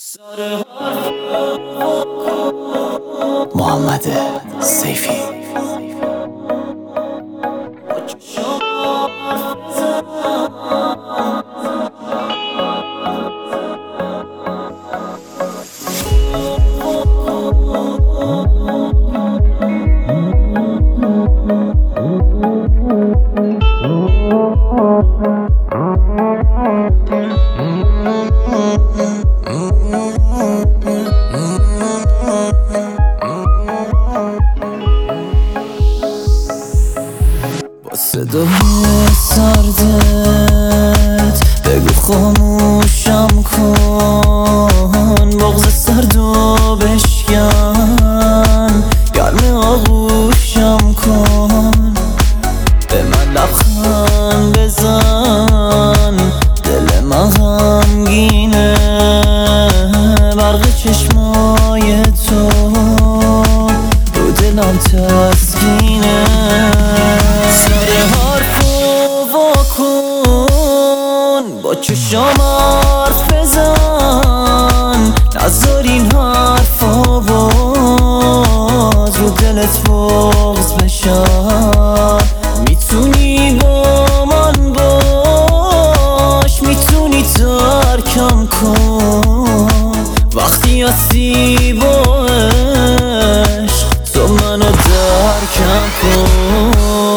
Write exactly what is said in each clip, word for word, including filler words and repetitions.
محمد سیفی. با صدای سردت بگو خاموشم کن، بغض سردو بشکن، گرم آغوشم کن، به من لبخند بزن، دل من غمگینه، برق چشمای تو رو دلم تسکینه. سر حرفو واکن، با چشام حرف بزن، نذار این حرفا باز رو دلت بغض بشن. میتونی با من باش، میتونی ترکم کن، وقتی هستی با عشق تو منو درکم کن.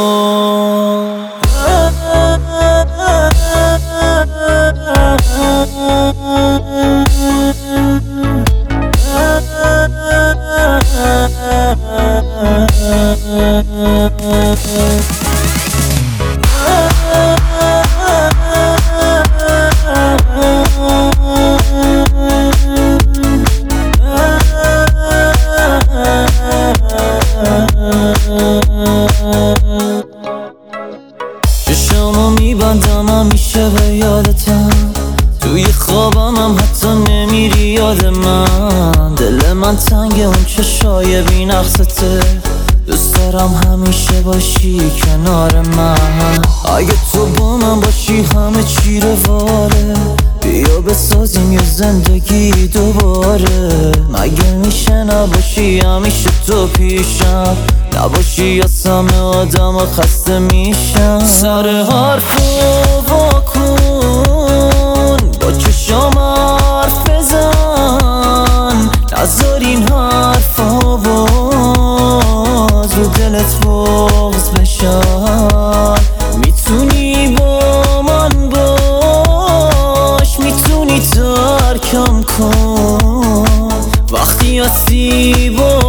چشامو میبندم همیشه به یادتم، توی خوابم هم حتی نمیری یاد من. دل من تنگ اون چشای بی نقصته، دوست دارم همیشه باشی کنار من. اگه تو با من باشی همه چی رواره، بیا بسازیم یه زندگی دوباره. مگه میشه نباشی همیشه تو پیشم، نباشی از همه آدم خسته میشم. سر حرفو واکن، با چشام حرف بزن، نذار این حرفا باز رو دلت بغض بشن. میتونی با من باش، میتونی ترکم کن، وقتی هستی با